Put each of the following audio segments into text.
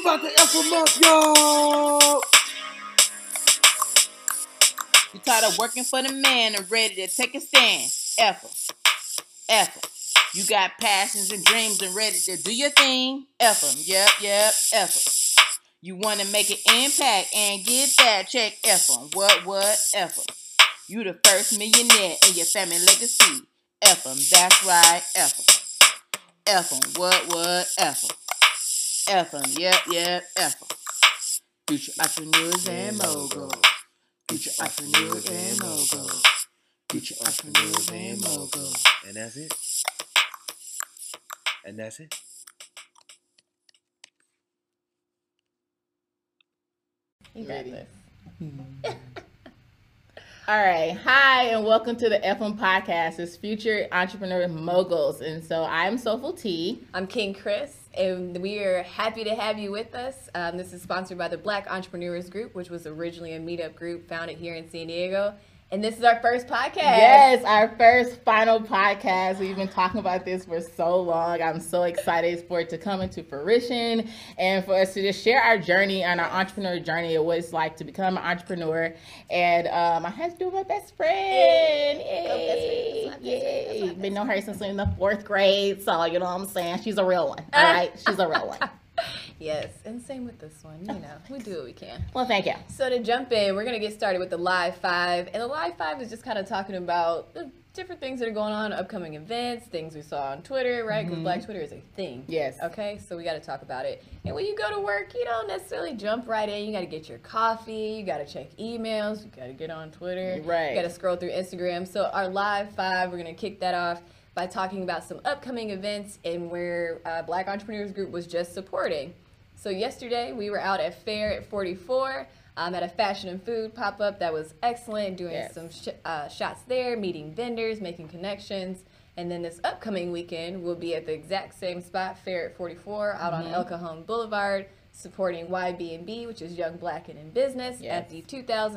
about to F them up, yo! You tired of working for the man and ready to take a stand? F 'em. F 'em. You got passions and dreams and ready to do your thing? F 'em. Yep, F 'em. You want to make an impact and get that check? F 'em. What? F 'em. You the first millionaire in your family legacy? F 'em. That's right, F 'em. F 'em. What? F 'em. F 'em. Yep, F 'em. Future entrepreneurs and moguls. Future entrepreneurs and moguls. Future entrepreneurs and moguls. And that's it. You got this. All right. Hi, and welcome to the FM podcast. It's Future Entrepreneur Moguls. And so I'm Soulful T. I'm King Chris, and we are happy to have you with us. This is sponsored by the Black Entrepreneurs Group, which was originally a meetup group founded here in San Diego. And this is our first podcast. Yes, our first final podcast. We've been talking about this for so long. I'm so excited for it to come into fruition and for us to just share our journey and our entrepreneur journey of what it's like to become an entrepreneur. And I had to do my best friend. Yay. Been knowing her since in the 4th grade. So, you know what I'm saying? She's a real one. All right? She's a real one. Yes, and same with this one. You know, we do what we can. Well, thank you. So to jump in, we're going to get started with the Live 5. And the Live 5 is just kind of talking about the different things that are going on, upcoming events, things we saw on Twitter, right? Because Black Twitter is a thing. Yes. Okay, so we got to talk about it. And when you go to work, you don't necessarily jump right in. You got to get your coffee. You got to check emails. You got to get on Twitter. Right. You got to scroll through Instagram. So our Live 5, we're going to kick that off by talking about some upcoming events and where Black Entrepreneurs Group was just supporting. So yesterday we were out at Fair at 44 at a fashion and food pop-up that was excellent, doing some shots there, meeting vendors, making connections. And then this upcoming weekend we'll be at the exact same spot, Fair at 44, out on El Cajon Boulevard, supporting YB&B, which is Young Black and in Business, at the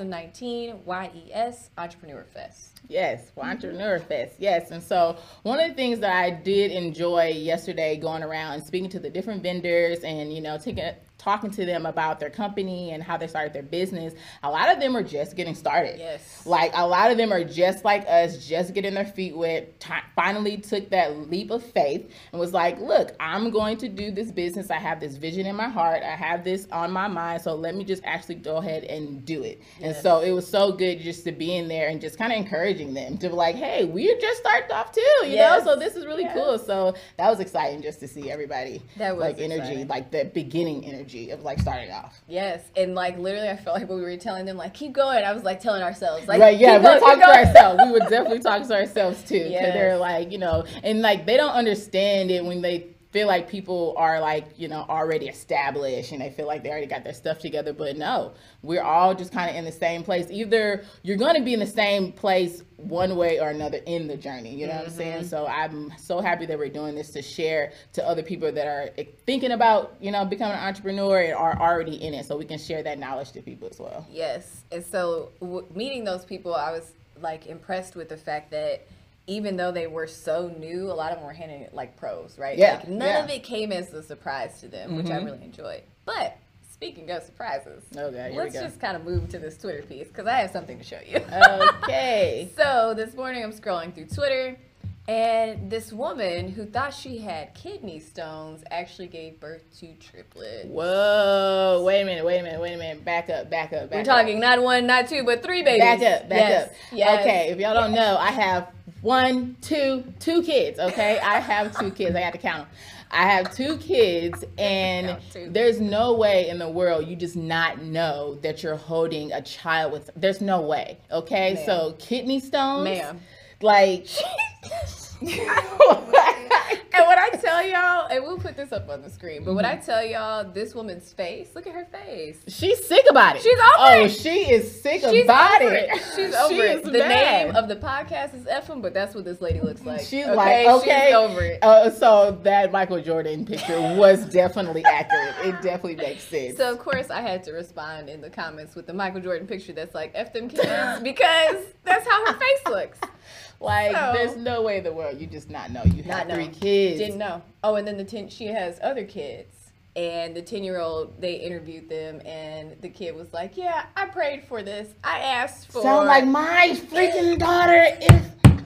2019 YES Entrepreneur Fest. Yes, Entrepreneur Fest. Yes, and so one of the things that I did enjoy yesterday, going around and speaking to the different vendors and, you know, talking to them about their company and how they started their business, a lot of them are just getting started. Yes. Like, a lot of them are just like us, just getting their feet wet, finally took that leap of faith and was like, look, I'm going to do this business. I have this vision in my heart. I have this on my mind. So let me just actually go ahead and do it. Yes. And so it was so good just to be in there and just kind of encouraging them to be like, hey, we just started off too, you know? So this is really cool. So that was exciting just to see everybody, that was like energy, exciting. like the beginning energy of like starting off. Yes, and like literally I felt like when we were telling them like keep going, I was like telling ourselves like right, yeah, we're talking to going. ourselves. We would definitely talk to ourselves too, because they're Yes. like, you know, and like they don't understand it when they feel like people are like, you know, already established and they feel like they already got their stuff together. But no, we're all just kind of in the same place. Either you're going to be in the same place one way or another in the journey, you know what I'm saying? So I'm so happy that we're doing this to share to other people that are thinking about, you know, becoming an entrepreneur and are already in it, so we can share that knowledge to people as well. Yes, and so meeting those people, I was like impressed with the fact that even though they were so new, a lot of them were handling it like pros, right? Yeah, Like none of it came as a surprise to them, which I really enjoyed. But speaking of surprises, let's just kind of move to this Twitter piece because I have something to show you. Okay. So this morning I'm scrolling through Twitter, and this woman who thought she had kidney stones actually gave birth to triplets. Whoa, wait a minute. Back up. We're talking not 1, not 2, but 3 babies. Back up. Yes. Okay, if y'all don't know, I have two kids, okay? I have 2 kids. I got to count them. I have 2 kids, and there's no way in the world you just not know that you're holding a child with, there's no way, okay? Ma'am. So kidney stones, Ma'am. like... And when I tell y'all, and we'll put this up on the screen, but when I tell y'all this woman's face, look at her face. She's sick about it. She's over it. Oh, she is sick about it. She's over it. The mad. name of the podcast is Ephraim, but that's what this lady looks like. She's like, okay. She's over it. So that Michael Jordan picture was definitely accurate. It definitely makes sense. So, of course, I had to respond in the comments with the Michael Jordan picture that's like, F them kids, because that's how her face looks. Like, there's no way in the world you just not know. You have 3 kids. Didn't know. Oh, and then she has other kids And the 10-year-old, they interviewed them, and the kid was like, yeah, I prayed for this. I asked for... Sound like my freaking daughter is...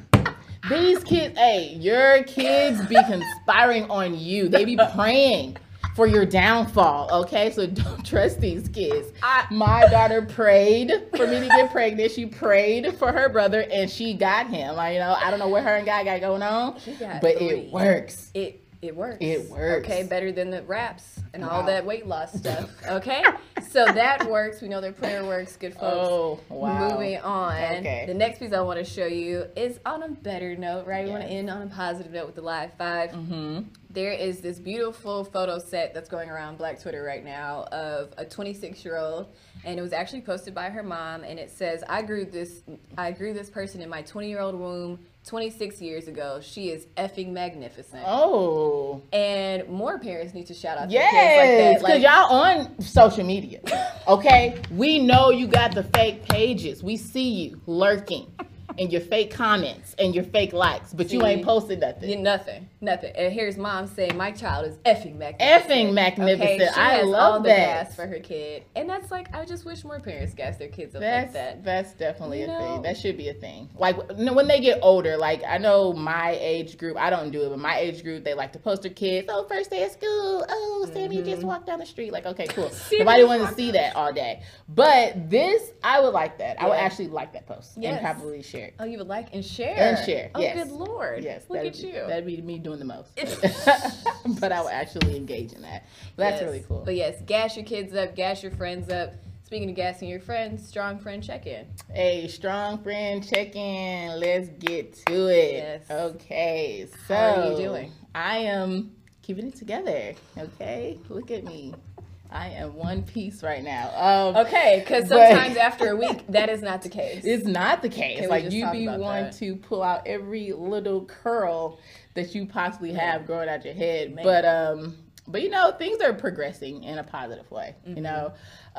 These kids, hey, your kids be conspiring on you. They be praying for your downfall, okay? So don't trust these kids. My daughter prayed for me to get pregnant. She prayed for her brother, and she got him. I don't know what her and guy got going on, but 3. It works. It works. It works. Okay, better than the raps and all that weight loss stuff. Okay, so that works. We know their prayer works. Good folks. Oh, wow. Moving on. Okay. The next piece I want to show you is on a better note, right? We want to end on a positive note with the Live 5. Mm-hmm. There is this beautiful photo set that's going around Black Twitter right now of a 26-year-old, and it was actually posted by her mom, and it says, I grew this person in my 20-year-old womb 26 years ago. She is effing magnificent. Oh. And more parents need to shout out their yes, kids like that. Because y'all on social media, okay? We know you got the fake pages. We see you lurking and your fake comments and your fake likes, but you ain't posted nothing. Nothing. And here's mom saying, my child is effing magnificent. Effing magnificent. Okay? She I has love all the that. gas for her kid. And that's like, I just wish more parents gas their kids up That's, like that. That's definitely a thing. That should be a thing. Like when they get older, like I know my age group, I don't do it, but my age group, they like to post their kids, oh, first day of school, oh, Sammy just walked down the street. Like, okay, cool. Nobody wants to see that all day. But this, I would like that. I would actually like that post and probably share it. Oh, you would like and share? And share, oh, yes. Good Lord. Yes. Look at you. That'd be me doing the most. But I would actually engage in that. That's really cool. But yes, gas your kids up, gas your friends up. Speaking of gassing your friends, strong friend check-in. Hey, strong friend check-in. Let's get to it. Yes. Okay. So how are you doing? I am keeping it together. Okay. Look at me. I am one piece right now. Okay, because sometimes after a week, that is not the case. It's not the case. Like you be one to pull out every little curl that you possibly have growing out your head. Man. But you know, things are progressing in a positive way. You know,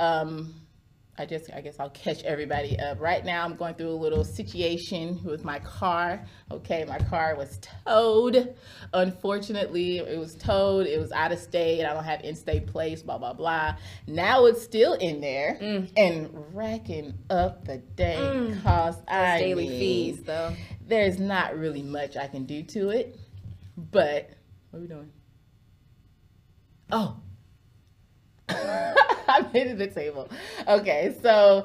I guess I'll catch everybody up. Right now, I'm going through a little situation with my car. Okay, my car was towed. Unfortunately, it was towed. It was out of state. I don't have in-state plates, blah, blah, blah. Now it's still in there and racking up the dang cost. Daily fees, though. There's not really much I can do to it. But, what are we doing? Oh. I made it the table. Okay, so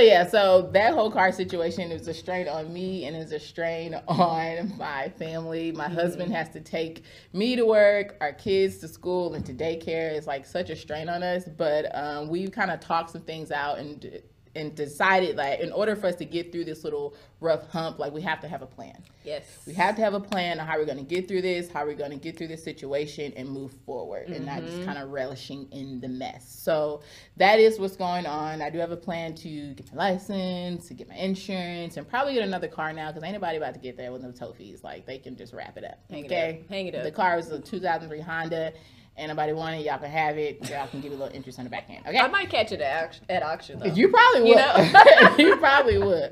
that whole car situation is a strain on me and is a strain on my family. My husband has to take me to work, our kids to school and to daycare. It's like such a strain on us, but we kind of talked some things out and decided like in order for us to get through this little rough hump, like we have to have a plan. Yes. We have to have a plan on how we're going to get through this, how we're going to get through this situation and move forward and not just kind of relishing in the mess. So that is what's going on. I do have a plan to get my license, to get my insurance, and probably get another car now because ain't nobody about to get there with no tow fees. Like they can just wrap it up. Hang it up. The car is a 2003 Honda. And nobody want it, y'all can have it. Y'all can give you a little interest on the back end. Okay. I might catch it at auction though. You probably would. You know? You probably would.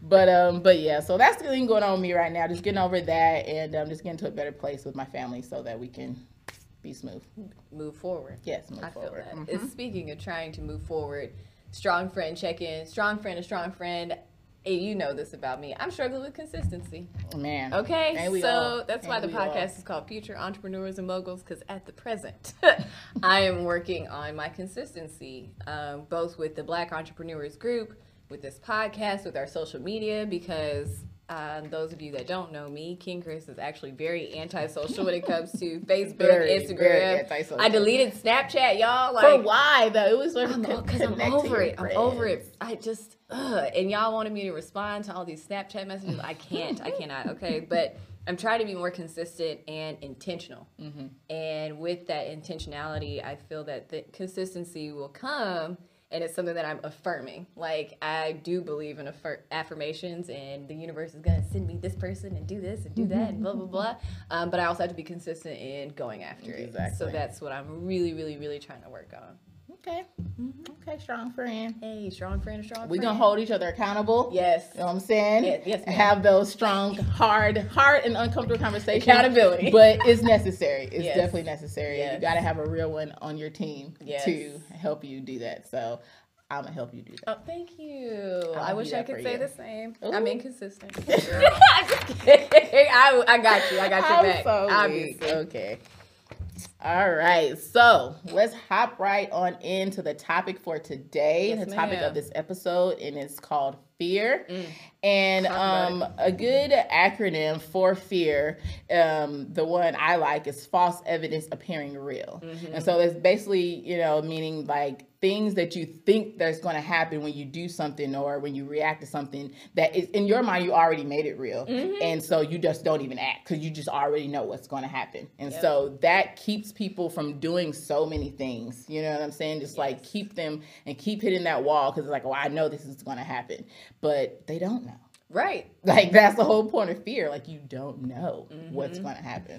But yeah, so that's the thing going on with me right now. Just getting over that and just getting to a better place with my family so that we can be smooth. Move forward. Yes, move forward. I feel that. Speaking of trying to move forward, strong friend check-in, strong friend. And you know this about me. I'm struggling with consistency. Man. Okay, so that's why the podcast is called Future Entrepreneurs and Moguls, because at the present, I am working on my consistency, both with the Black Entrepreneurs Group, with this podcast, with our social media, because those of you that don't know me, King Chris is actually very antisocial when it comes to Facebook, Instagram. Very antisocial. I deleted Snapchat, y'all. For why though? It was because I'm over it. I'm over it. I just and y'all wanted me to respond to all these Snapchat messages. I cannot. Okay, but I'm trying to be more consistent and intentional. And with that intentionality, I feel that the consistency will come. And it's something that I'm affirming. Like, I do believe in affirmations, and the universe is going to send me this person and do this and do that and blah, blah, blah. But I also have to be consistent in going after it. Exactly. So that's what I'm really, really, really trying to work on. Okay. Okay, strong friend. Hey, strong friend, strong friend. We're going to hold each other accountable. Yes. You know what I'm saying? Yes, ma'am. Have those strong, hard and uncomfortable conversations. Accountability. But it's necessary. It's Yes. definitely necessary. Yes. You got to have a real one on your team Yes. to help you do that. So I'm going to help you do that. Oh, thank you. I'll I do wish that I could for say you. the same. Ooh. I'm inconsistent. I'm just kidding. I got you. I got your back. So Obviously. weak. Okay. All right. So let's hop right on into the topic for today. Yes, The topic ma'am. of this episode, and it's called fear. Mm. And Talk about a good acronym for fear, the one I like is false evidence appearing real. Mm-hmm. And so it's basically, meaning like things that you think there's going to happen when you do something or when you react to something that is in your mind, you already made it real. Mm-hmm. And so you just don't even act because you just already know what's going to happen. And Yep. so that keeps people from doing so many things. You know what I'm saying? Just like keep them and keep hitting that wall because it's like, I know this is going to happen. But they don't know. Right. Like, that's the whole point of fear. Like, you don't know what's going to happen.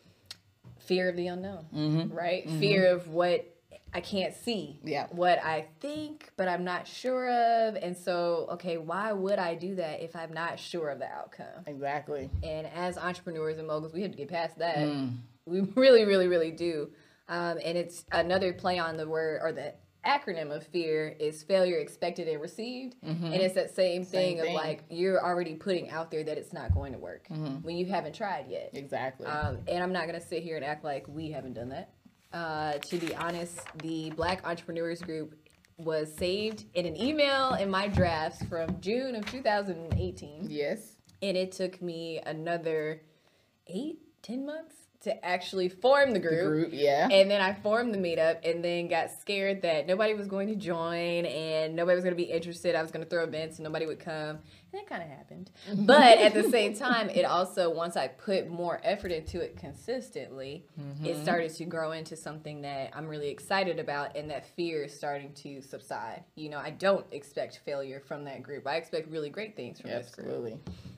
Fear of the unknown. Mm-hmm. Right? Fear of what I can't see. Yeah. What I think, but I'm not sure of. And so, okay, why would I do that if I'm not sure of the outcome? Exactly. And as entrepreneurs and moguls, we have to get past that. Mm. We really, really, really do. And it's another play on the word or the acronym of fear is failure expected and received. And it's that same thing of like you're already putting out there that it's not going to work when you haven't tried yet. Exactly. And I'm not going to sit here and act like we haven't done that. To be honest, the Black Entrepreneurs Group was saved in an email in my drafts from June of 2018. Yes. And it took me another 8-10 months to actually form the group. Yeah. And then I formed the meetup and then got scared that nobody was going to join and nobody was going to be interested. I was going to throw events and nobody would come. And that kind of happened. But at the same time, it also, once I put more effort into it consistently, it started to grow into something that I'm really excited about, and that fear is starting to subside. I don't expect failure from that group. I expect really great things from this group. Absolutely.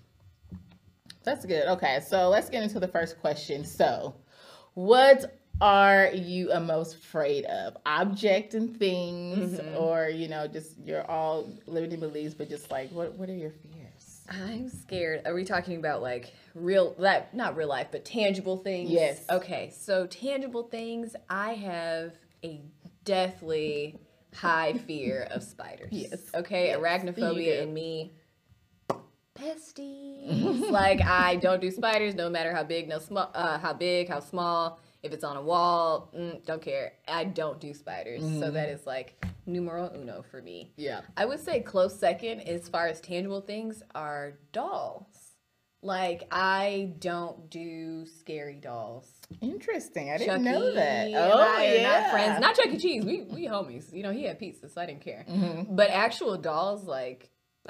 That's good. Okay, so let's get into the first question. So, what are you most afraid of? Object and things, or just your all limiting beliefs, but just like what are your fears? I'm scared. Are we talking about like not real life, but tangible things? Yes. Okay, so tangible things. I have a deathly high fear of spiders. Yes. Okay, Yes. You arachnophobia do. in me. Pesties. Like I don't do spiders, no matter how big, how small. If it's on a wall, don't care. I don't do spiders. So that is like numero uno for me. Yeah. I would say close second as far as tangible things are dolls. Like I don't do scary dolls. Interesting. I didn't Chucky know that. and Oh, I are yeah. not friends. Not Chuck E. Cheese. We homies. He had pizza, so I didn't care. But actual dolls, like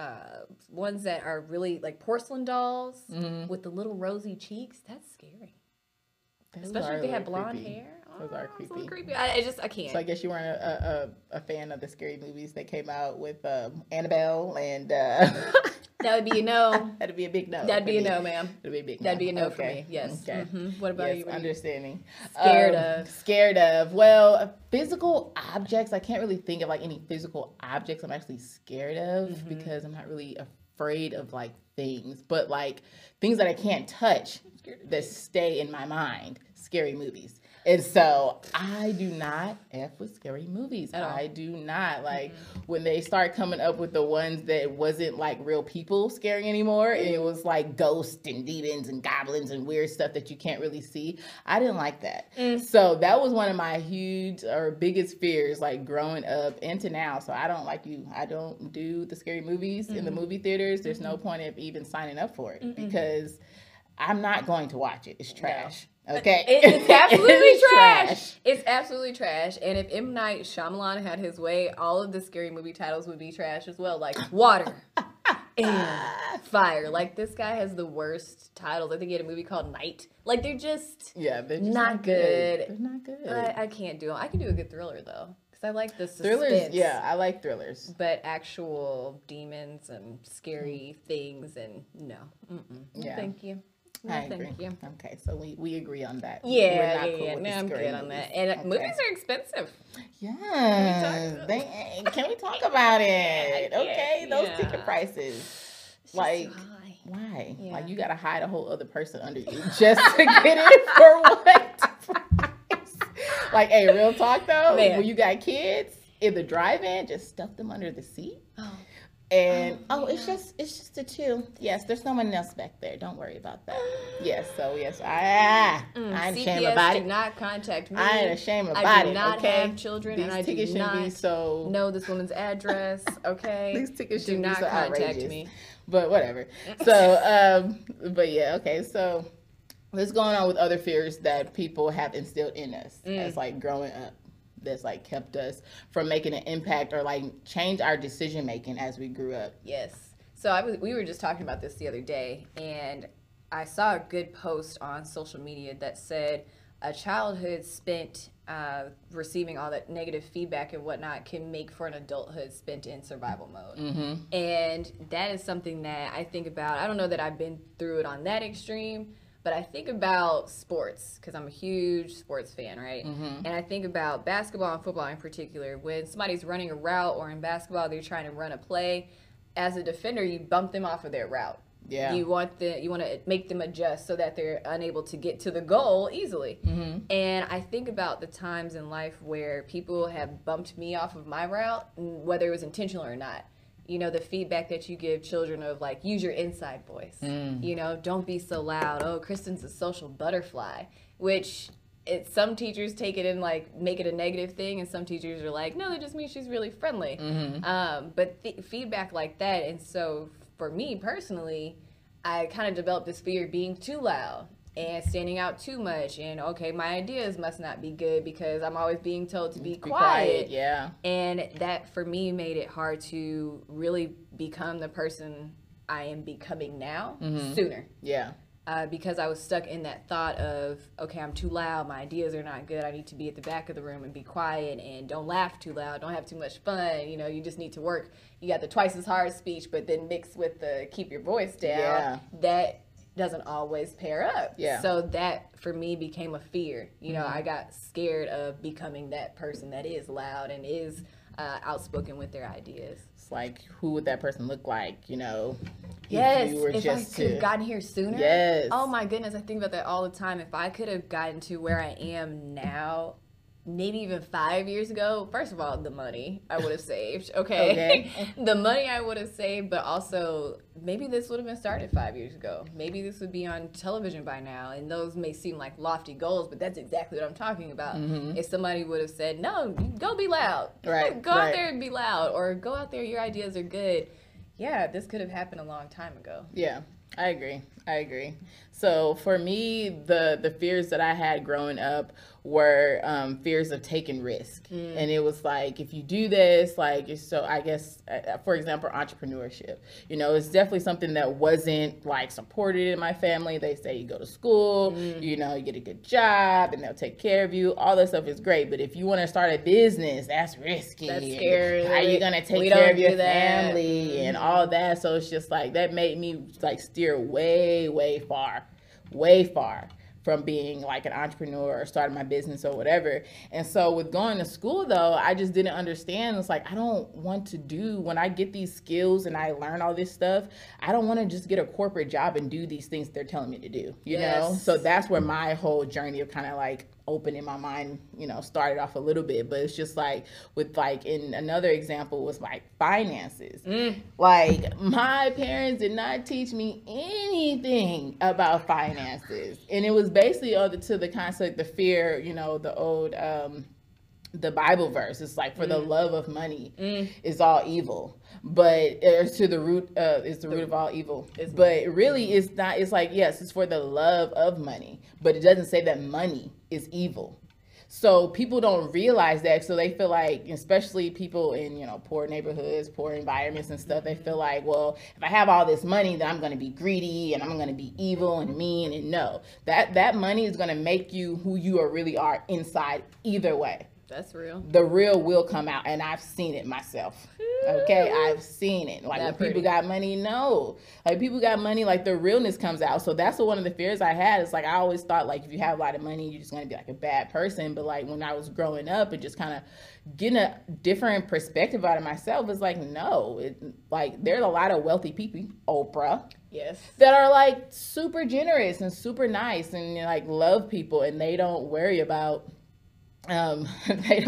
ones that are really like porcelain dolls with the little rosy cheeks, that's scary. Those Especially are if they a have little blonde creepy. hair. Those are It's a little creepy. creepy. I can't. So I guess you weren't a fan of the scary movies that came out with Annabelle and That would be a no. that'd be a big no. That'd be a for me. no, ma'am. That'd be a big no. That'd be a no for Okay. me. Yes. Okay. What about Yes, you? What are you understanding. scared of? Scared of. Well, physical objects. I can't really think of like any physical objects I'm actually scared of because I'm not really afraid of like things, but like things that I can't touch that stay in my mind. Scary movies. And so I do not F with scary movies. At all. I do not. Like when they start coming up with the ones that wasn't like real people scaring anymore, and it was like ghosts and demons and goblins and weird stuff that you can't really see. I didn't like that. So that was one of my huge or biggest fears, like growing up into now. So I don't do the scary movies in the movie theaters. There's no point of even signing up for it because I'm not going to watch it. It's trash. Okay. It's absolutely It's trash. It's absolutely trash. And if M. Night Shyamalan had his way, all of the scary movie titles would be trash as well. Like water, air, fire. Like this guy has the worst titles. I think he had a movie called Night. Like they're just Yeah, they're just not good. They're not good. I can't do them. I can do a good thriller though. Because I like the suspense. Thrillers, yeah, I like thrillers. But actual demons and scary things and no. Yeah. Thank you. No, I agree. thank you. Okay, so we agree on that. Yeah, We're not yeah, cool yeah. with No, the I'm scary good on movies. that. And Okay. movies are expensive. Yeah, can we talk about it? Yeah, Okay, those yeah. ticket prices. It's just Like, too high. why? Yeah. Like, you gotta hide a whole other person under you just to get it for what price? Like, hey, real talk though, Man. when you got kids in the drive-in, just stuff them under the seat. Oh. And Oh, it's yeah. just the two. Yes, there's no one else back there. Don't worry about that. Yes, so yes, I ain't ashamed CPS, about do it. not contact me. I ain't ashamed about I do it. not okay, have children, these and I do tickets shouldn't be not so. know this woman's address. Okay, These tickets do shouldn't not be so contact outrageous. me. But whatever. So, but yeah, okay. So, what's going on with other fears that people have instilled in us as like growing up? That's like kept us from making an impact or like change our decision making as we grew up. Yes. So we were just talking about this the other day, and I saw a good post on social media that said a childhood spent receiving all that negative feedback and whatnot can make for an adulthood spent in survival mode. And that is something that I think about. I don't know that I've been through it on that extreme, but I think about sports because I'm a huge sports fan, right? And I think about basketball and football in particular. When somebody's running a route or in basketball, they're trying to run a play. As a defender, you bump them off of their route. Yeah. You want to make them adjust so that they're unable to get to the goal easily. And I think about the times in life where people have bumped me off of my route, whether it was intentional or not. You know, the feedback that you give children of like, use your inside voice. You know, don't be so loud. Oh, Kristen's a social butterfly, which some teachers take it and like make it a negative thing, and some teachers are like, no, that just means she's really friendly. But feedback like that, and so for me personally, I kind of developed this fear of being too loud and standing out too much, and okay, my ideas must not be good because I'm always being told to be quiet. Yeah. And that for me made it hard to really become the person I am becoming now sooner. Yeah. Because I was stuck in that thought of, okay, I'm too loud, my ideas are not good, I need to be at the back of the room and be quiet and don't laugh too loud, don't have too much fun, you know, you just need to work. You got the twice as hard speech, but then mixed with the keep your voice down, Yeah. that doesn't always pair up. Yeah. So that for me became a fear. You know, I got scared of becoming that person that is loud and is outspoken with their ideas. It's like, who would that person look like, you know? Yes, you were if just I could have gotten here sooner. Yes. Oh my goodness, I think about that all the time. If I could have gotten to where I am now, maybe even 5 years ago, first of all, the money I would have saved. Okay. The money I would have saved, but also maybe this would have been started 5 years ago. Maybe this would be on television by now. And those may seem like lofty goals, but that's exactly what I'm talking about. If somebody would have said, no, go be loud. Right. Go out there and be loud. Or go out there, your ideas are good. Yeah, this could have happened a long time ago. Yeah, I agree. So for me, the fears that I had growing up were fears of taking risk. And it was like, if you do this, like, so I guess, for example, entrepreneurship, you know, it's definitely something that wasn't like supported in my family. They say you go to school, you know, you get a good job and they'll take care of you. All that stuff is great. But if you want to start a business, that's risky. That's scary. How are you going to take care of your family and all that? So it's just like, that made me like steer way far from being like an entrepreneur or starting my business or whatever. And so with going to school though, I just didn't understand. It's like, I don't want to do, when I get these skills and I learn all this stuff, I don't want to just get a corporate job and do these things they're telling me to do, you know? So that's where my whole journey of kind of like opening my mind, you know, started off a little bit. But it's just like, with like, in another example was like finances. Like, my parents did not teach me anything about finances. And it was basically to the concept, the fear, you know, the old, the Bible verse. It's like, for the love of money is all evil. But it's to the root, it's the root of all evil. But really it's not, it's like, yes, it's for the love of money, but it doesn't say that money is evil. So people don't realize that. So they feel like, especially people in, you know, poor neighborhoods, poor environments and stuff, they feel like, well, if I have all this money, then I'm going to be greedy and I'm going to be evil and mean. And no, that money is going to make you who you really are inside either way. That's real. The real will come out, and I've seen it myself. Okay, I've seen it. Like, when people got money, no. Like, people got money, like, the realness comes out. So that's one of the fears I had. It's like, I always thought, like, if you have a lot of money, you're just going to be, like, a bad person. But, like, when I was growing up and just kind of getting a different perspective out of myself, it's like, no. Like, there's a lot of wealthy people, Oprah. Yes. That are, like, super generous and super nice and, like, love people. And they don't worry about... you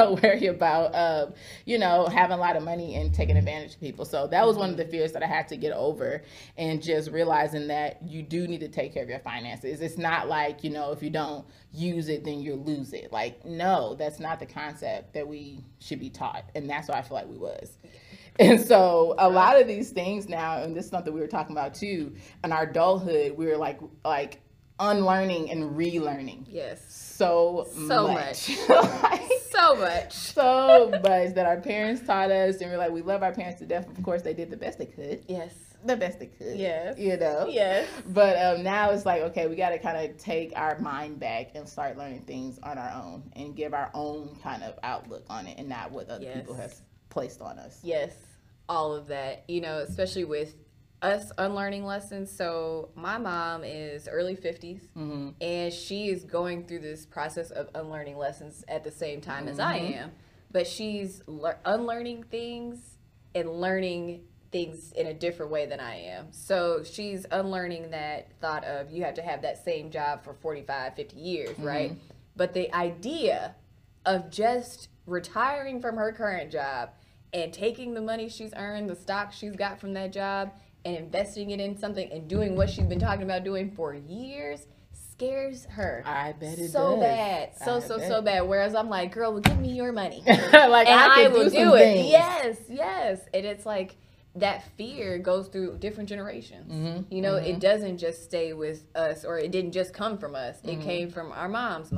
know, having a lot of money and taking advantage of people. So that was one of the fears that I had to get over, and just realizing that you do need to take care of your finances. It's not like, you know, if you don't use it, then you lose it. Like, no, that's not the concept that we should be taught. And that's what I feel like we was. And so a lot of these things now, and this is something we were talking about too, in our adulthood, we were like unlearning and relearning. Yes. So much. Like, so much. So much that our parents taught us, and we're like, we love our parents to death. Of course, they did the best they could. Yes. The best they could. Yes. You know? Yes. But now it's like, okay, we got to kind of take our mind back and start learning things on our own and give our own kind of outlook on it, and not what other people have placed on us. Yes. All of that, you know, especially with us unlearning lessons. So my mom is early 50s, and she is going through this process of unlearning lessons at the same time as I am. But she's unlearning things and learning things in a different way than I am. So she's unlearning that thought of you have to have that same job for 45, 50 years, right? But the idea of just retiring from her current job and taking the money she's earned, the stock she's got from that job, and investing it in something and doing what she's been talking about doing for years scares her. I bet it so does. Bad. So bad. Whereas I'm like, girl, well, give me your money. Like, and I will do it. Things. Yes. And it's like that fear goes through different generations. You know, it doesn't just stay with us, or it didn't just come from us. It came from our moms.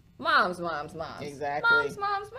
Exactly.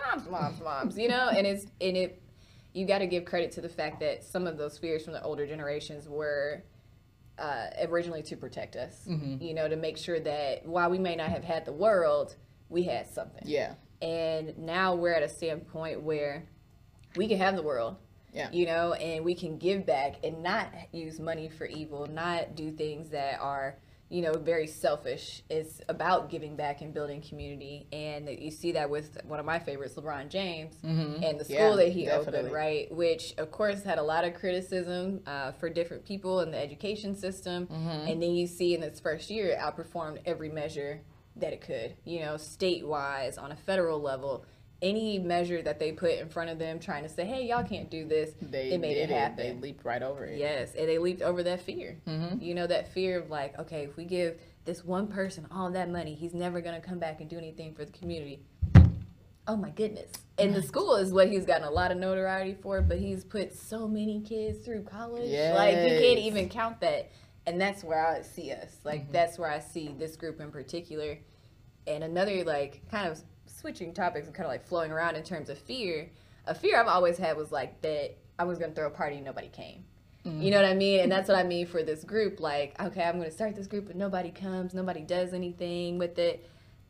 Moms. You know, and you got to give credit to the fact that some of those fears from the older generations were originally to protect us, you know, to make sure that while we may not have had the world, we had something. Yeah. And now we're at a standpoint where we can have the world, you know, and we can give back and not use money for evil, not do things that are, you know, very selfish. It's about giving back and building community. And you see that with one of my favorites, LeBron James, and the school that he opened, right? Which, of course, had a lot of criticism for different people in the education system. And then you see in its first year, it outperformed every measure that it could, you know, state-wise, on a federal level. Any measure that they put in front of them trying to say, hey, y'all can't do this, they made it happen. They leaped right over it. Yes, and they leaped over that fear. You know, that fear of like, okay, if we give this one person all that money, he's never going to come back and do anything for the community. Oh my goodness. And the school is what he's gotten a lot of notoriety for, but he's put so many kids through college. Yes. Like, you can't even count that. And that's where I see us. Like, that's where I see this group in particular. And another, like, kind of switching topics and kind of like flowing around in terms of fear. A fear I've always had was like that I was going to throw a party and nobody came. You know what I mean? And that's what I mean for this group. Like, okay, I'm going to start this group, but nobody comes, nobody does anything with it.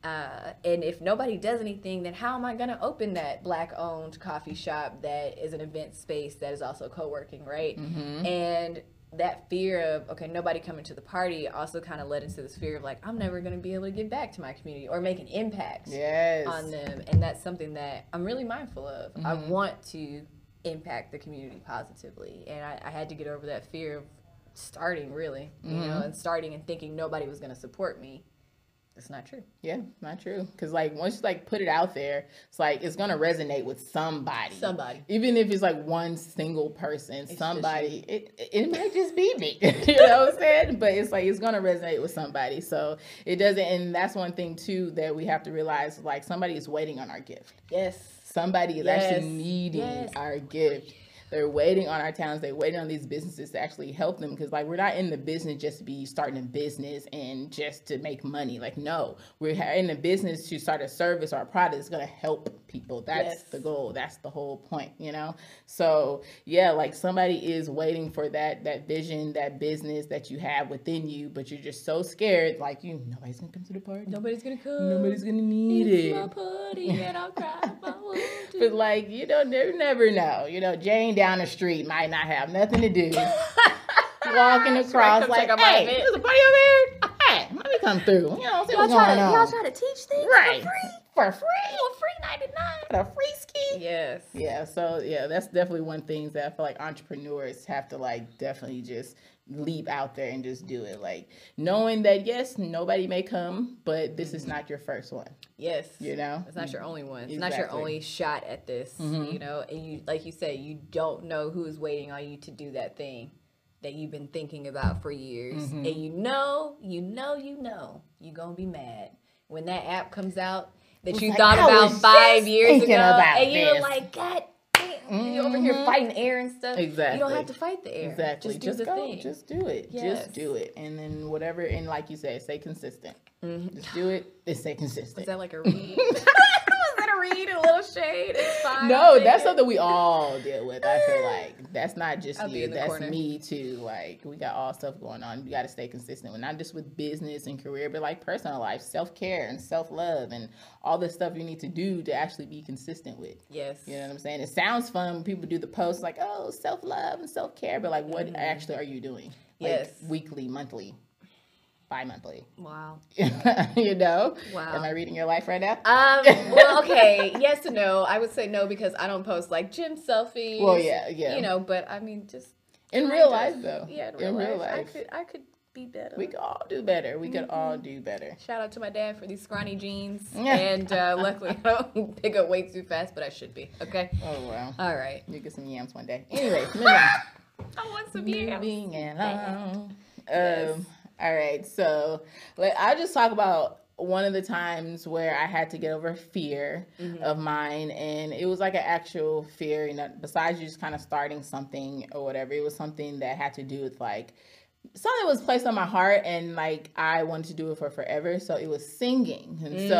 And if nobody does anything, then how am I going to open that Black-owned coffee shop that is an event space that is also co-working, right? And that fear of, okay, nobody coming to the party also kind of led into this fear of like, I'm never going to be able to give back to my community or make an impact on them. And that's something that I'm really mindful of. I want to impact the community positively. And I had to get over that fear of starting, really, you know, and starting and thinking nobody was going to support me. It's not true. Yeah, not true. Because, like, once you, like, put it out there, it's like, it's going to resonate with somebody. Even if it's, like, one single person, somebody, it might just be me. You know what I'm saying? But it's, like, it's going to resonate with somebody. So it doesn't, and that's one thing, too, that we have to realize, like, somebody is waiting on our gift. Yes. Somebody is actually needing our gift. They're waiting on our talents. They're waiting on these businesses to actually help them, because like we're not in the business just to be starting a business and just to make money. Like, no, we're in the business to start a service or a product that's going to help people. That's the goal. That's the whole point, you know? So yeah, like somebody is waiting for that vision, that business that you have within you, but you're just so scared. Like, nobody's going to come to the party. Nobody's going to come. Nobody's going to need It's it. my party and I'll cry if I want to. But like, you never know. Jane down the street might not have nothing to do. Walking across come like, check out my hey, event. there's a party over here. Hey, let me come through. See what's going on. Y'all try to teach things Right. for free? For free? Free 99. For a free ski? Yes. Yeah, so yeah, that's definitely one thing that I feel like entrepreneurs have to like definitely just leap out there and just do it. Like knowing that yes, nobody may come, but this is not your first one. Yes. It's not your only one. It's not your only shot at this, and you, like you said, you don't know who's waiting on you to do that thing that you've been thinking about for years. And you know, you're going to be mad when that app comes out that you thought about 5 years ago. And you're like, God damn, you're over here fighting air and stuff. Exactly. You don't have to fight the air. Exactly. Just do the thing. Just do it. Yes. Just do it. And then whatever, and like you said, stay consistent. Just do it and stay consistent. Is that like a read? Was that a read? A little shade? It's fine. No, that's something we all deal with. I feel like that's not just I'll be you. in the That's corner. me too. Like we got all stuff going on. You got to stay consistent, not just with business and career, but like personal life, self-care and self-love and all the stuff you need to do to actually be consistent with. Yes. You know what I'm saying? It sounds fun when people do the posts like, oh, self-love and self-care, but like what actually are you doing? Like Yes. weekly, monthly, bi-monthly. Wow. Wow. Am I reading your life right now? Well, okay. Yes and no. I would say no because I don't post like gym selfies. Well, yeah. But I mean, just in kinda. real life though. Yeah, in real life. I could be better. We could all do better. We could all do better. Shout out to my dad for these scrawny jeans. Yeah. And luckily I don't pick up way too fast, but I should be. Okay. Oh wow. All right. You get some yams one day. Anyways, moving on. I want some yams. Moving along. All right, so I'll just talk about one of the times where I had to get over fear of mine, and it was like an actual fear, besides you just kind of starting something or whatever. It was something that had to do with like something was placed on my heart, and like I wanted to do it for forever. So it was singing, and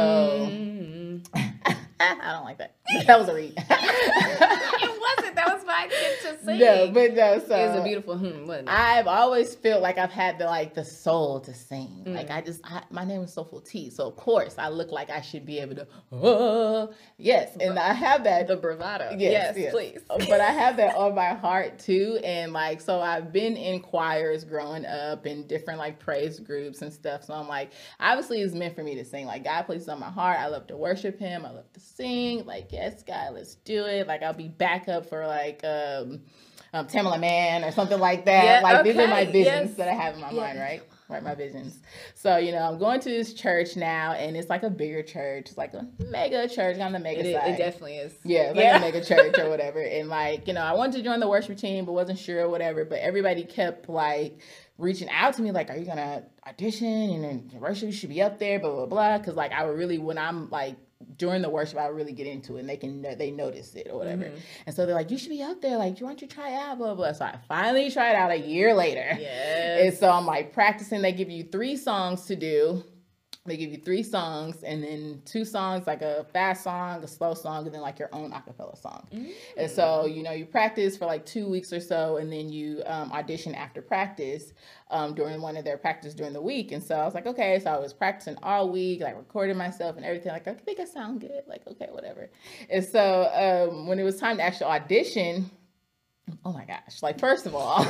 so I don't like that. That was a read. It wasn't. That was my attempt to sing. No, but no. So it was a beautiful wasn't it? I've always felt like I've had the soul to sing. Like my name is Soulful T, so of course I look like I should be able to. Yes, and I have that. The bravado. Yes, Please. But I have that on my heart too, and like so I've been in choirs growing up in different like praise groups and stuff. So I'm like, obviously it's meant for me to sing. Like God places it on my heart. I love to worship Him. I love to sing. Like yes, God, let's do it. Like I'll be backup for like Tamala Man or something like that. Yeah, like these are my okay, visions yes. that I have in my mind, right? Right, my visions. So, I'm going to this church now, and it's like a bigger church. It's like a mega church on the mega side. It definitely is. Yeah, like a mega church or whatever. And like, I wanted to join the worship team, but wasn't sure or whatever. But everybody kept like reaching out to me, like, are you gonna audition? And then worship, you should be up there, blah, blah, blah. Because like I would really, when I'm like during the worship, I would really get into it, and they notice it or whatever. And so they're like, you should be up there. Like, why don't you try out? Blah, blah. So I finally tried out a year later. Yes. And so I'm like practicing. They give you 3 songs to do. They give you 3 songs and then 2 songs, like a fast song, a slow song, and then like your own acapella song. And so, you practice for like 2 weeks or so, and then you audition after practice during one of their practice during the week. And so I was like, okay. So I was practicing all week, like recording myself and everything. Like, I think I sound good. Like, okay, whatever. And so when it was time to actually audition, oh my gosh. Like, first of all,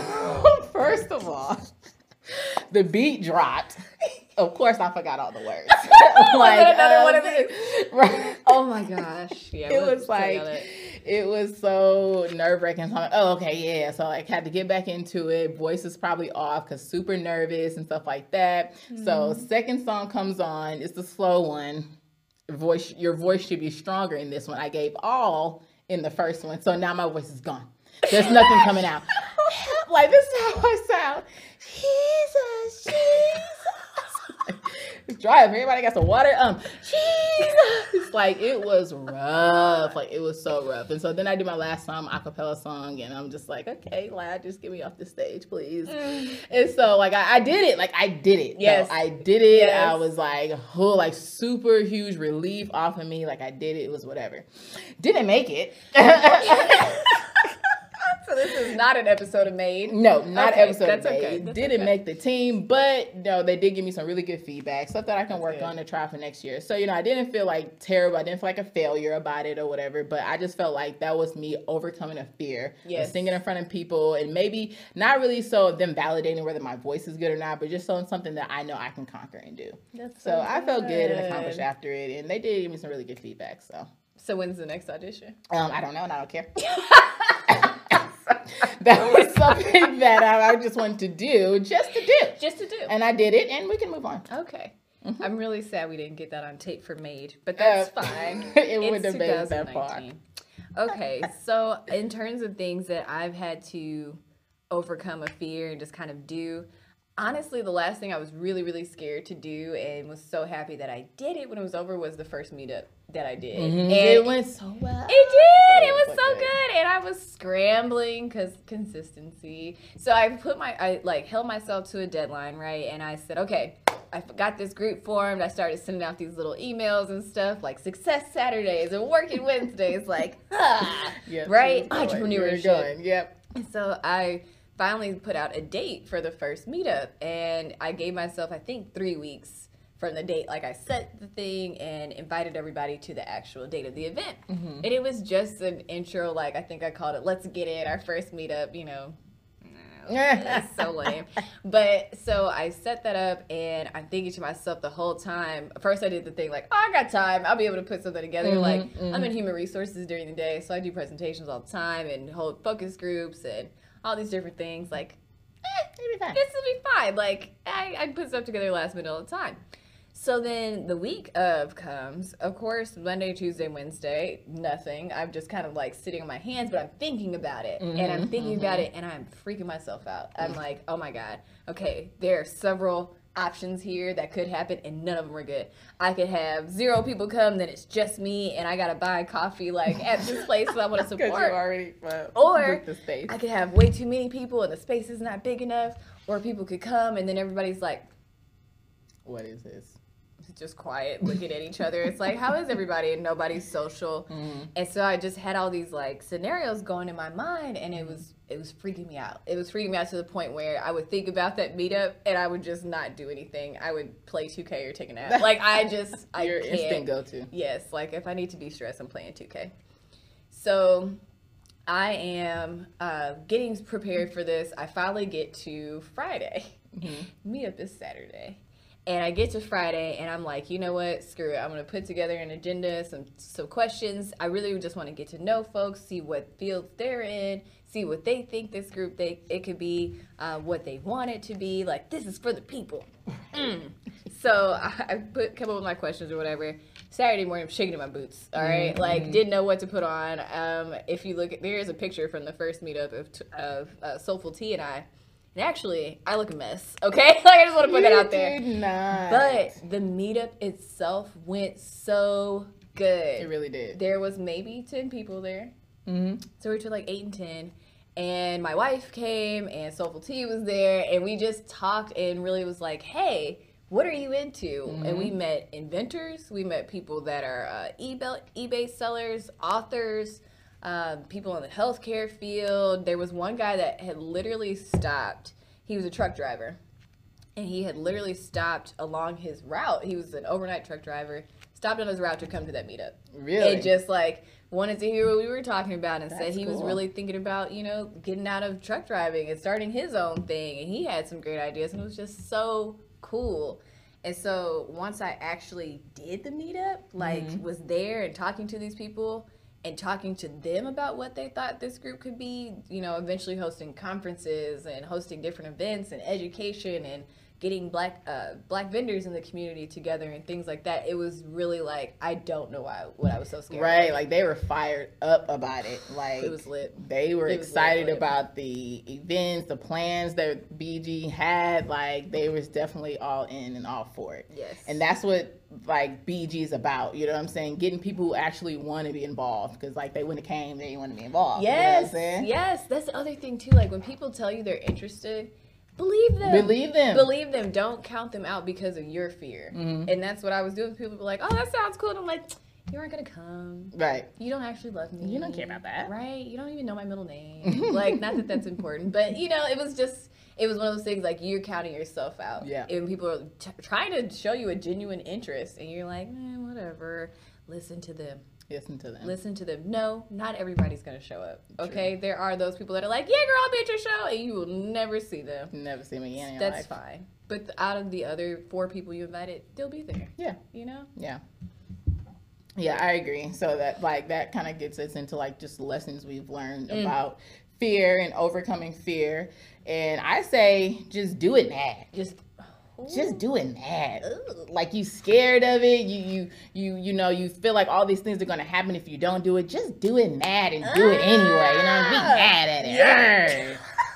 the beat dropped. Of course, I forgot all the words. Like another one of these. Right. Oh my gosh! Yeah, It was like it was so nerve-wracking. So I'm like, oh, okay, yeah. So I had to get back into it. Voice is probably off because super nervous and stuff like that. So second song comes on. It's the slow one. Your voice should be stronger in this one. I gave all in the first one, so now my voice is gone. There's nothing coming out. Like, this is how I sound. Jesus, Jesus. dry up. Everybody got some water. Jesus. Like, it was rough. Like, it was so rough. And so then I do my last acapella song, and I'm just like, okay, lad, just get me off the stage, please. And so, like, I did it. Like, I did it. Yes. So I did it. Yes. I was like, oh, like, super huge relief off of me. Like, I did it. It was whatever. Didn't make it. So this is not an episode of Made. No, not Okay, episode that's of Made. okay. That's Didn't okay. make the team, but no, they did give me some really good feedback, stuff that I can work good. on to try for next year. So, I didn't feel like terrible. I didn't feel like a failure about it or whatever, but I just felt like that was me overcoming a fear Yes. of singing in front of people, and maybe not really so them validating whether my voice is good or not, but just so something that I know I can conquer and do. That's So I felt good and good. accomplished after it, and they did give me some really good feedback. So when's the next audition? I don't know, and I don't care. That was something that I just wanted to do, just to do. Just to do. And I did it, and we can move on. Okay. I'm really sad we didn't get that on tape for Made, but that's fine. It It's wouldn't have made it that far. 2019. Okay, so in terms of things that I've had to overcome a fear and just kind of do, honestly, the last thing I was really, really scared to do and was so happy that I did it when it was over was the first meetup that I did. And It went so well. it did. It was so so good. good, and I was scrambling because consistency. So I held myself to a deadline, right? And I said, okay, I got this group formed. I started sending out these little emails and stuff like Success Saturdays and Working Wednesdays, like, Yep, right? she was going. You were Entrepreneurship. going. Yep. And so I finally put out a date for the first meetup, and I gave myself, I think, 3 weeks from the date. Like, I set the thing and invited everybody to the actual date of the event. And it was just an intro, like, I think I called it Let's Get It, our first meetup, It's so lame. But so I set that up, and I'm thinking to myself the whole time. First, I did the thing like, oh, I got time. I'll be able to put something together. I'm in human resources during the day, so I do presentations all the time and hold focus groups and all these different things. Like, It'll be fine. this will be fine. Like, I put stuff together last minute all the time. So then the week of comes, of course, Monday, Tuesday, Wednesday, nothing. I'm just kind of like sitting on my hands, but I'm thinking about it. And I'm thinking about it, and I'm freaking myself out. I'm like, oh my God. Okay, there are several options here that could happen, and none of them are good. I could have 0 people come, then it's just me, and I got to buy coffee like at this place that I want to Because you support. already Or booked the space. I could have way too many people, and the space is not big enough. Or people could come, and then everybody's like, What is this? just quiet, looking at each other. It's like, how is everybody? And nobody's social. And so I just had all these like scenarios going in my mind, and it was freaking me out. It was freaking me out to the point where I would think about that meetup and I would just not do anything. I would play 2K or take a nap. Like, I Your can't. instant go-to. Yes, like if I need to be stressed, I'm playing 2K. So I am getting prepared for this. I finally get to Friday. Meetup is Saturday. And I get to Friday, and I'm like, you know what? Screw it. I'm going to put together an agenda, some questions. I really just want to get to know folks, see what fields they're in, see what they think this group, it could be, what they want it to be. Like, this is for the people. So I come up with my questions or whatever. Saturday morning, I'm shaking in my boots, all right? Like, didn't know what to put on. If you look, there is a picture from the first meetup of Soulful Tea and I. And actually, I look a mess, okay? Like, I just want to put that out there. Did not. But the meetup itself went so good. It really did. There was maybe 10 people there. So we were to like 8 and 10. And my wife came, and Soulful Tea was there. And we just talked and really was like, hey, what are you into? And we met inventors. We met people that are eBay sellers, authors, people in the healthcare field. There was one guy that had literally stopped. He was a truck driver, and he had literally stopped along his route. He was an overnight truck driver, stopped on his route to come to that meetup. Really? And just like wanted to hear what we were talking about, and said That's he was cool. really thinking about, getting out of truck driving and starting his own thing. And he had some great ideas, and it was just so cool. And so once I actually did the meetup, was there and talking to these people and talking to them about what they thought this group could be, eventually hosting conferences and hosting different events and education and getting black vendors in the community together and things like that. It was really like, I don't know what I was so scared Right, of. like they were fired up about it. Like It was lit. They were It was excited lit. about the events, the plans that BG had. Like they was definitely all in and all for it. Yes. And that's what like BG is about. You know what I'm saying? Getting people who actually want to be involved, because like they wouldn't have came, they didn't want to be involved. Yes, you know what I'm saying? yes. That's the other thing too. Like when people tell you they're interested, believe them. Believe them. Believe them. Don't count them out because of your fear. Mm-hmm. And that's what I was doing. People were like, "Oh, that sounds cool." And I'm like, "You aren't gonna come. Right. You don't actually love me. You don't care about that. right? You don't even know my middle name. Like, not that that's important, but you know, it was one of those things like you're counting yourself out. Yeah. And people are trying to show you a genuine interest, and you're like, whatever. Listen to them. Listen to them. Listen to them. No, not everybody's gonna show up. Okay, there are those people that are like, yeah, girl, I'll be at your show, and you will never see them. Never see me again in your That's life. fine. But out of the other 4 people you invited, they'll be there. Yeah. You know? Yeah. Yeah, I agree. So that kind of gets us into like just lessons we've learned about fear and overcoming fear. And I say just do it mad. Just do it mad. Like you scared of it. You know, you feel like all these things are gonna happen if you don't do it. Just do it mad and do it anyway. You know, be mad at it.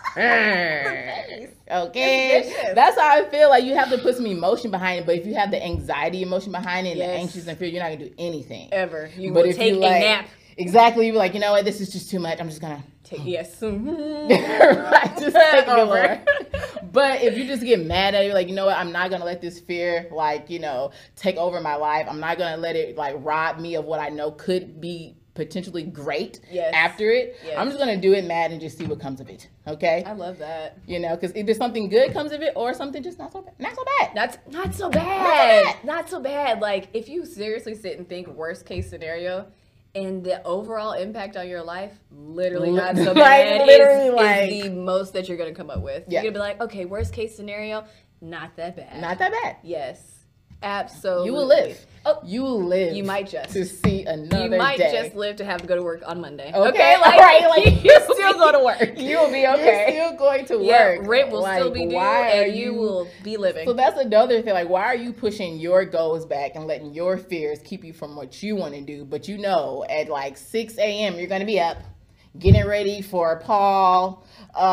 Okay, that's how I feel. Like you have to put some emotion behind it, but if you have the anxiety emotion behind it and the anxious and fear, you're not gonna do anything Ever. You But will if take you a like- nap. Exactly, you're like, you know what, this is just too much. I'm just gonna Yes. right, just take it over. But if you just get mad at it, like, you know what, I'm not gonna let this fear, like, you know, take over my life. I'm not gonna let it like rob me of what I know could be potentially great after it. Yes. I'm just gonna do it mad and just see what comes of it. Okay. I love that. You know, because either something good comes of it or something just not so bad. Not so bad. That's not so bad. Not so bad. Like, if you seriously sit and think worst case scenario and the overall impact on your life, literally not so Like, bad literally, is the most that you're going to come up with. Yeah. You're going to be like, okay, worst case scenario, not that bad. Not that bad. Yes. Absolutely. You will live. Oh, You will live. you might just. to see another You might day. just live to have to go to work on Monday. Okay, Like, right, like, you still go to work. You will be okay. You're still going to Yeah, work. rent will Like, still be due, why are and you will be living. So that's another thing. Like, why are you pushing your goals back and letting your fears keep you from what you want to do? But you know, at like 6 a.m., you're going to be up, getting ready for Paul,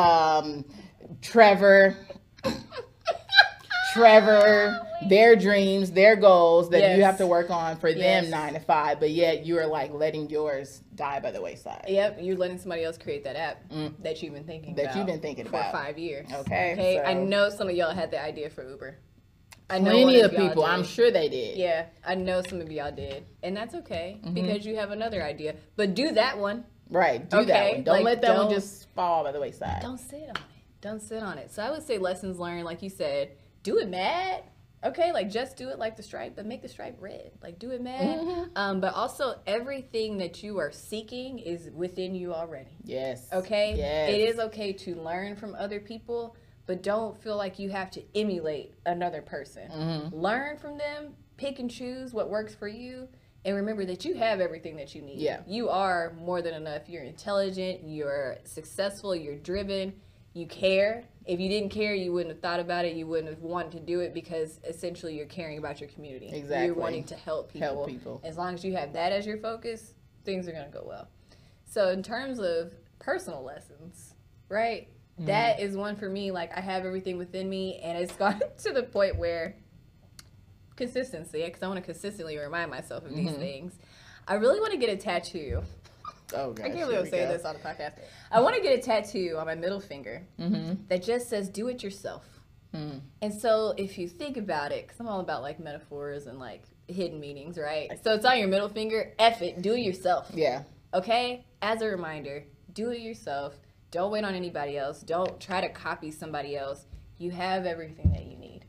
Trevor, their dreams, their goals that you have to work on for them 9 to 5, but yet you are like letting yours die by the wayside. Yep, you're letting somebody else create that app that you've been thinking about. That you've been thinking for about. 5 years. Okay, so- I know some of y'all had the idea for Uber. I know one Plenty of y'all people, did. I'm sure they did. Yeah, I know some of y'all did, and that's okay because you have another idea. But do that one. Right, do that Okay, one. Don't like, let that one don't- just fall by the wayside. Don't sit on it. Don't sit on it. So I would say lessons learned, like you said, do it mad. Okay, like just do it like the stripe, but make the stripe red. Like do it mad. But also everything that you are seeking is within you already. Yes. Okay? Yes. It is okay to learn from other people, but don't feel like you have to emulate another person. Learn from them, pick and choose what works for you, and remember that you have everything that you need. Yeah. You are more than enough. You're intelligent, you're successful, you're driven, you care. If you didn't care, you wouldn't have thought about it. You wouldn't have wanted to do it because essentially you're caring about your community. Exactly. You're wanting to help people. Help people. As long as you have that as your focus, things are going to go well. So in terms of personal lessons, right? That is one for me. Like I have everything within me, and it's gone to the point where consistency, because I want to consistently remind myself of these things. I really want to get a tattoo. Oh, gosh. I can't believe I'm saying this on the podcast. I want to get a tattoo on my middle finger that just says "Do it yourself." And so if you think about it, because I'm all about like metaphors and like hidden meanings, right? So it's on your middle finger. F it, do it yourself. Yeah. Okay? As a reminder, do it yourself. Don't wait on anybody else. Don't try to copy somebody else. You have everything that you need.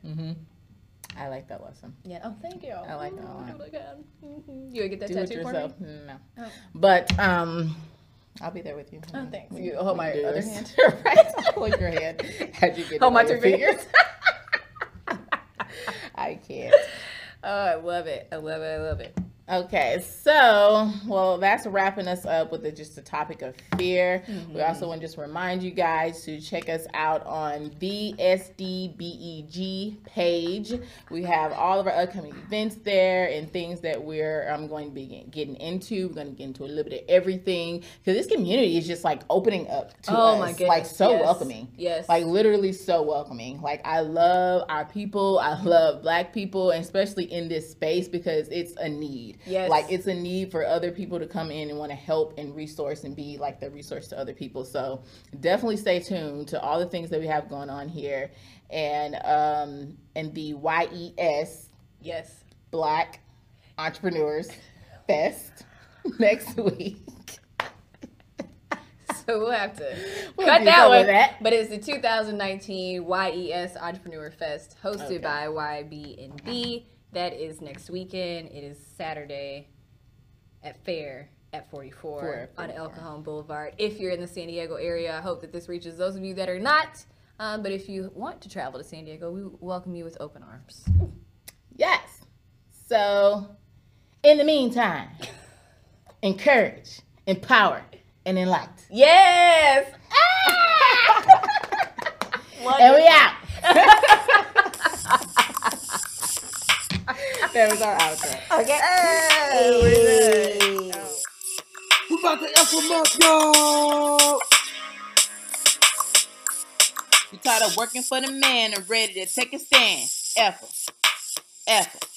I like that lesson. Yeah. Oh, thank you. I like that a lot. Oh my God. You would get that Do it tattoo for yourself. me? No. Oh. But I'll be there with you. Oh, thanks. When You hold my do other this. hand. Right. Hold your hand. As you get Hold it my on your 2 fingers. I can't. Oh, I love it. I love it. I love it. Okay, so, well, that's wrapping us up with just the topic of fear. We also want to just remind you guys to check us out on the SDBEG page. We have all of our upcoming events there and things that we're going to be getting into. We're going to get into a little bit of everything because this community is just like opening up to us. My goodness. Like so Yes. welcoming. Yes. Like literally so welcoming. Like I love our people. I love Black people, and especially in this space because it's a need. Yes. Like it's a need for other people to come in and want to help and resource and be like the resource to other people. So definitely stay tuned to all the things that we have going on here, and the YES Yes. Black Entrepreneurs Fest next week. So we'll have to We'll cut do that some of one. that. But it's the 2019 YES Entrepreneur Fest hosted Okay. by YB&B. That is next weekend. It is Saturday at Fair at 44 on El Cajon Boulevard. If you're in the San Diego area, I hope that this reaches those of you that are not. But if you want to travel to San Diego, we welcome you with open arms. Yes. So in the meantime, encourage, empower, and enlighten. Yes! And we out. That was our outro. Okay. We about to F them up, y'all. You tired of working for the man and ready to take a stand? F 'em.